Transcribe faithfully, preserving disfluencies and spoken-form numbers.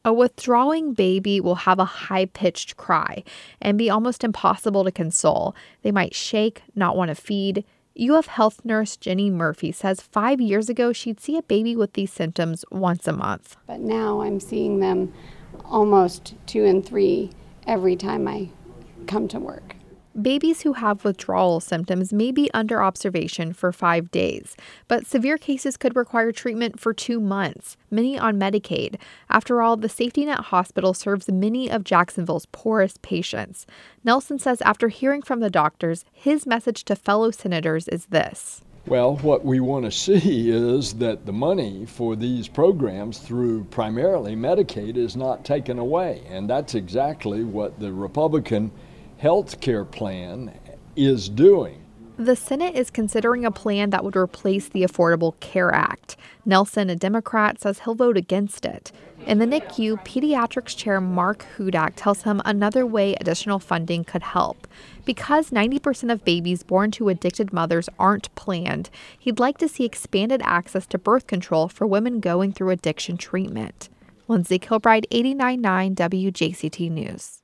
A withdrawing baby will have a high-pitched cry and be almost impossible to console. They might shake, not want to feed. U F Health nurse Jenny Murphy says five years ago she'd see a baby with these symptoms once a month. But now I'm seeing them almost two and three every time I come to work. Babies who have withdrawal symptoms may be under observation for five days, but severe cases could require treatment for two months, many on Medicaid. After all, the Safety Net Hospital serves many of Jacksonville's poorest patients. Nelson says after hearing from the doctors, his message to fellow senators is this. Well, what we want to see is that the money for these programs through primarily Medicaid is not taken away, and that's exactly what the Republican health care plan is doing. The Senate is considering a plan that would replace the Affordable Care Act. Nelson, a Democrat, says he'll vote against it. In the N I C U, Pediatrics Chair Mark Hudak tells him another way additional funding could help. Because ninety percent of babies born to addicted mothers aren't planned, he'd like to see expanded access to birth control for women going through addiction treatment. Lindsay Kilbride, eighty-nine point nine W J C T News.